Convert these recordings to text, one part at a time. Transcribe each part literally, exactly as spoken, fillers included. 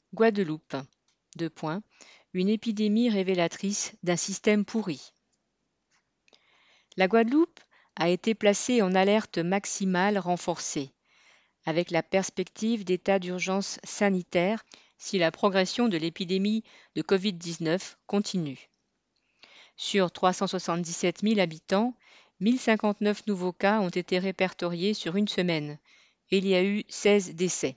Guadeloupe. Deux points. Une épidémie révélatrice d'un système pourri. La Guadeloupe a été placée en alerte maximale renforcée, avec la perspective d'état d'urgence sanitaire si la progression de l'épidémie de covid dix-neuf continue. Sur trois cent soixante-dix-sept mille habitants, mille cinquante-neuf nouveaux cas ont été répertoriés sur une semaine et il y a eu seize décès.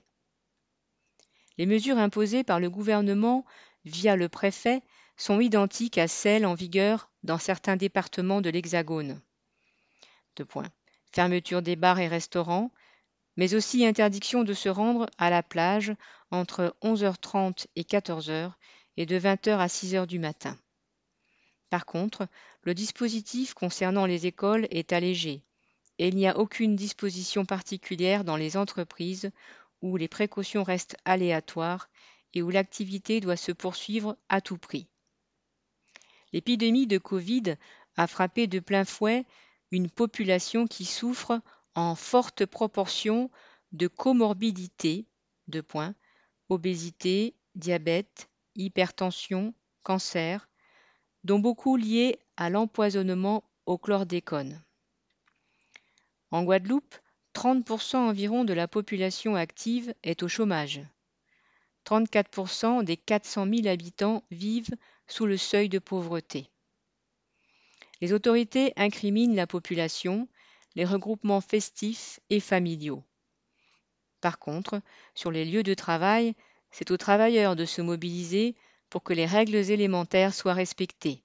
Les mesures imposées par le gouvernement via le préfet sont identiques à celles en vigueur dans certains départements de l'Hexagone. Deux points. Fermeture des bars et restaurants, mais aussi interdiction de se rendre à la plage entre onze heures trente et quatorze heures et de vingt heures à six heures du matin. Par contre, le dispositif concernant les écoles est allégé et il n'y a aucune disposition particulière dans les entreprises où les précautions restent aléatoires et où l'activité doit se poursuivre à tout prix. L'épidémie de Covid a frappé de plein fouet une population qui souffre en forte proportion de comorbidités, deux points, obésité, diabète, hypertension, cancer, dont beaucoup liés à l'empoisonnement au chlordécone. En Guadeloupe, trente pour cent environ de la population active est au chômage. trente-quatre pour cent des quatre cent mille habitants vivent sous le seuil de pauvreté. Les autorités incriminent la population, les regroupements festifs et familiaux. Par contre, sur les lieux de travail, c'est aux travailleurs de se mobiliser pour que les règles élémentaires soient respectées.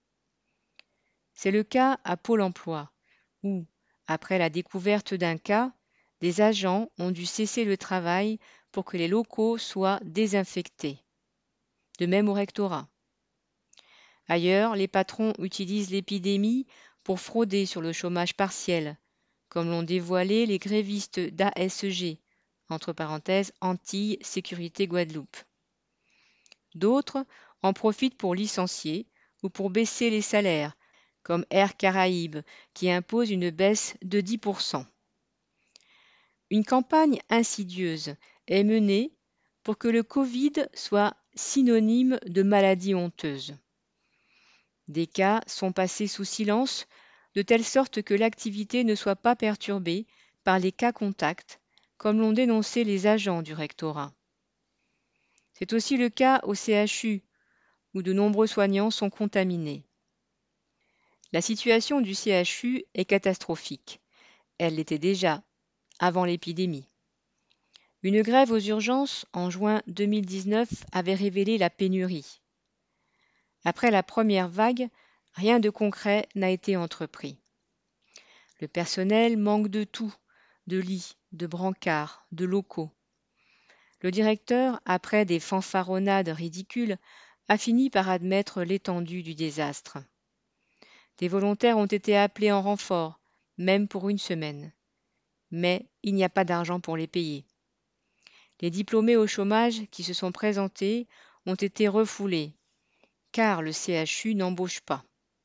C'est le cas à Pôle emploi, où, après la découverte d'un cas, des agents ont dû cesser le travail pour que les locaux soient désinfectés. De même au rectorat. Ailleurs, les patrons utilisent l'épidémie pour frauder sur le chômage partiel, comme l'ont dévoilé les grévistes d'A S G, entre parenthèses Antilles Sécurité Guadeloupe. D'autres en profitent pour licencier ou pour baisser les salaires, comme Air Caraïbes, qui impose une baisse de dix pour cent. Une campagne insidieuse est menée pour que le Covid soit synonyme de maladie honteuse. Des cas sont passés sous silence, de telle sorte que l'activité ne soit pas perturbée par les cas contacts, comme l'ont dénoncé les agents du rectorat. C'est aussi le cas au C H U, où de nombreux soignants sont contaminés. La situation du C H U est catastrophique. Elle l'était déjà avant l'épidémie. Une grève aux urgences en juin deux mille dix-neuf avait révélé la pénurie. Après la première vague, rien de concret n'a été entrepris. Le personnel manque de tout, de lits, de brancards, de locaux. Le directeur, après des fanfaronnades ridicules, a fini par admettre l'étendue du désastre. Des volontaires ont été appelés en renfort, même pour une semaine. Mais il n'y a pas d'argent pour les payer. Les diplômés au chômage qui se sont présentés ont été refoulés, car le C H U n'embauche pas.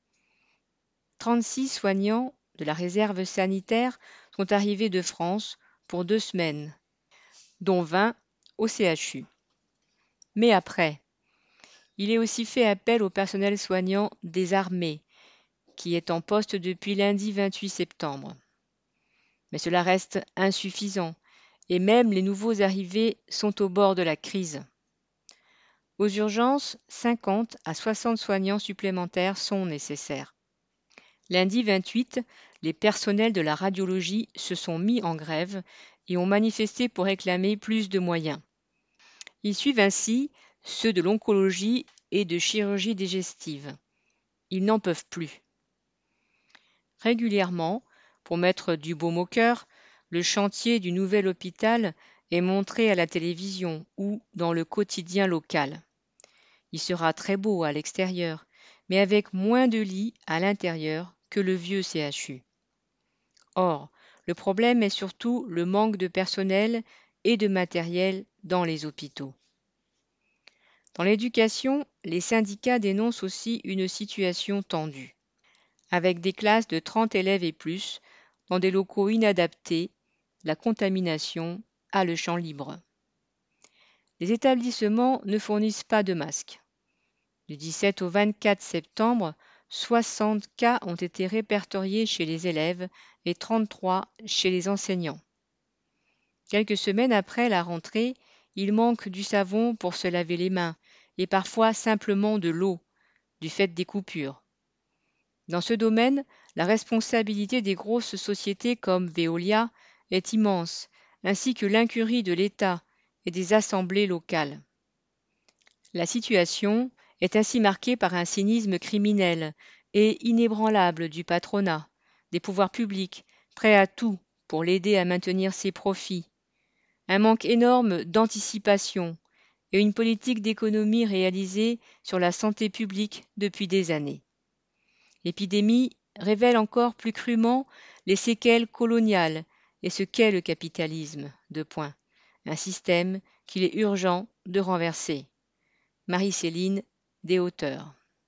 trente-six soignants de la réserve sanitaire sont arrivés de France pour deux semaines, dont vingt au C H U. Mais après, il est aussi fait appel au personnel soignant des armées, qui est en poste depuis lundi vingt-huit septembre. Mais cela reste insuffisant, et même les nouveaux arrivés sont au bord de la crise. Aux urgences, cinquante à soixante soignants supplémentaires sont nécessaires. Lundi vingt-huit, les personnels de la radiologie se sont mis en grève et ont manifesté pour réclamer plus de moyens. Ils suivent ainsi ceux de l'oncologie et de chirurgie digestive. Ils n'en peuvent plus. Régulièrement, pour mettre du baume au cœur, le chantier du nouvel hôpital est montré à la télévision ou dans le quotidien local. Il sera très beau à l'extérieur, mais avec moins de lits à l'intérieur que le vieux C H U. Or, le problème est surtout le manque de personnel et de matériel dans les hôpitaux. Dans l'éducation, les syndicats dénoncent aussi une situation tendue, avec des classes de trente élèves et plus, dans des locaux inadaptés, la contamination a le champ libre. Les établissements ne fournissent pas de masques. Du dix-sept au vingt-quatre septembre, soixante cas ont été répertoriés chez les élèves et trente-trois chez les enseignants. Quelques semaines après la rentrée, il manque du savon pour se laver les mains et parfois simplement de l'eau, du fait des coupures. Dans ce domaine, la responsabilité des grosses sociétés comme Veolia est immense, ainsi que l'incurie de l'État et des assemblées locales. La situation est ainsi marquée par un cynisme criminel et inébranlable du patronat, des pouvoirs publics, prêts à tout pour l'aider à maintenir ses profits, un manque énorme d'anticipation et une politique d'économie réalisée sur la santé publique depuis des années. L'épidémie révèle encore plus crûment les séquelles coloniales et ce qu'est le capitalisme. Deux points. Un système qu'il est urgent de renverser. Marie-Céline Deshauteurs.